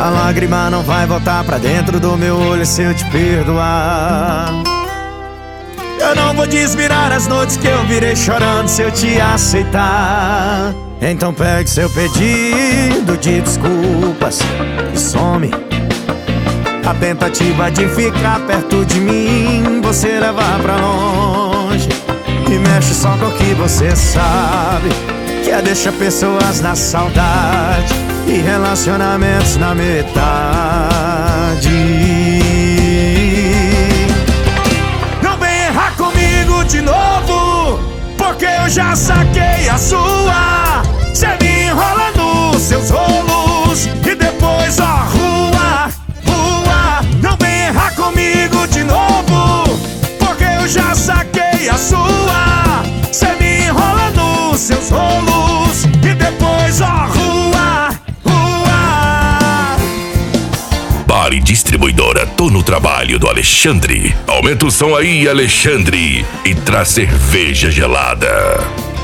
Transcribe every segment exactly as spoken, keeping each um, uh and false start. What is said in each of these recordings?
A lágrima não vai voltar pra dentro do meu olho se eu te perdoar. Eu não vou desvirar as noites que eu virei chorando se eu te aceitar. Então pegue seu pedido de desculpas e some. A tentativa de ficar perto de mim você leva pra longe. E mexe só com o que você sabe, que é deixar pessoas na saudade e relacionamentos na metade. Não vem errar comigo de novo, porque eu já saquei a sua. Cê me enrola nos seus rolos e depois ó, rua, rua. Não vem errar comigo de novo, porque eu já saquei a sua. Cê me enrola nos seus rolos e depois ó, rua, rua. Bar e distribuidora Tô no Trabalho do Alexandre. Aumenta o som aí, Alexandre, e traz cerveja gelada.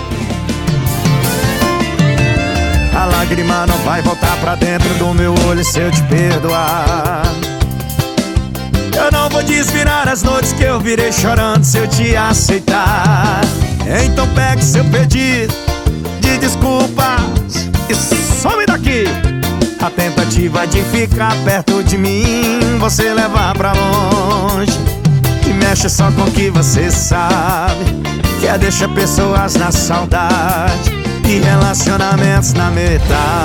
A lágrima não vai voltar pra dentro do meu olho se eu te perdoar. Eu não vou desvirar as noites que eu virei chorando se eu te aceitar. Então pegue seu pedido de desculpas e some daqui. A tentativa de ficar perto de mim você leva pra longe. E mexe só com o que você sabe, que é deixar pessoas na saudade e relacionamentos na metade.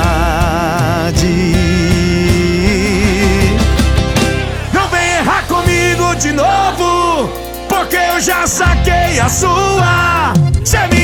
Não vem errar comigo de novo, porque eu já saquei a sua. Cê me